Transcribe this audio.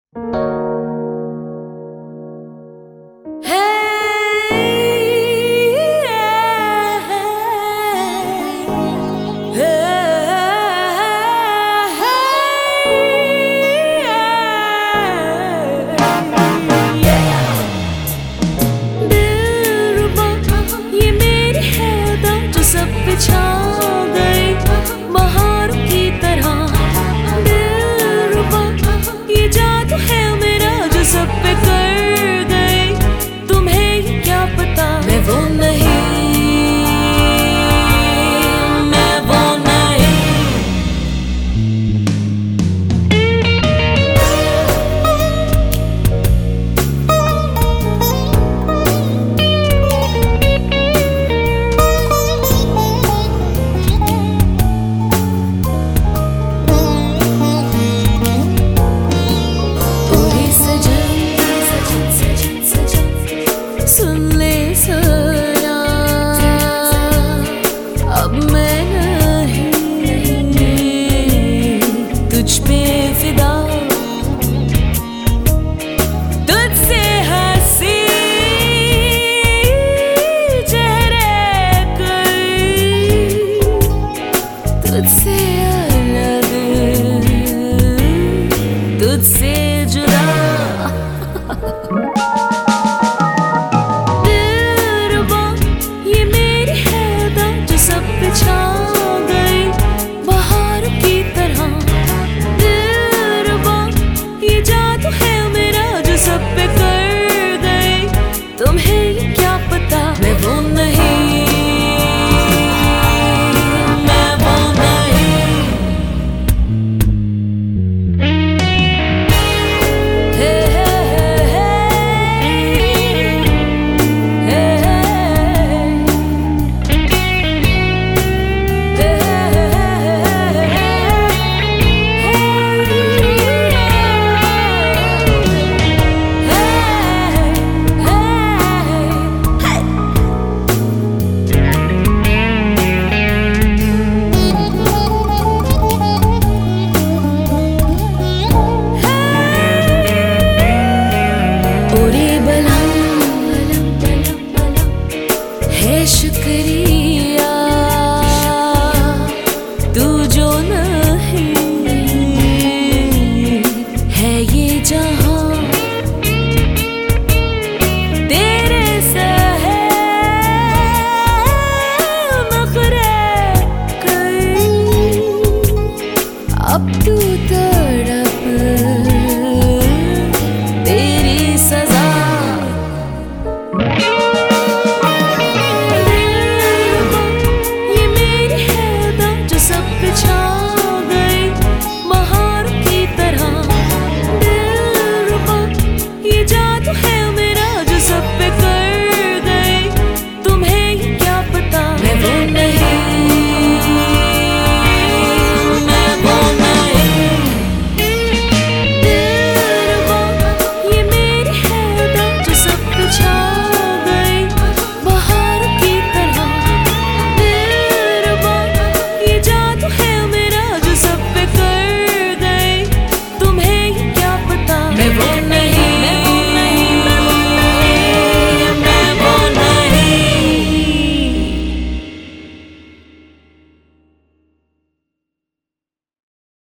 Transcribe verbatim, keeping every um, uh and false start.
छा गई बहारों की तरह दिलरुबा, ये जादू है मेरा जो सब पे कर गई। तुम्हें क्या पता मैं वो नहीं, मैं वो नहीं। सुन ले सना, अब मैं नहीं तुझ पे फिदा, तुझसे हंसी चेहरे कोई, तुझसे अलग, तुझसे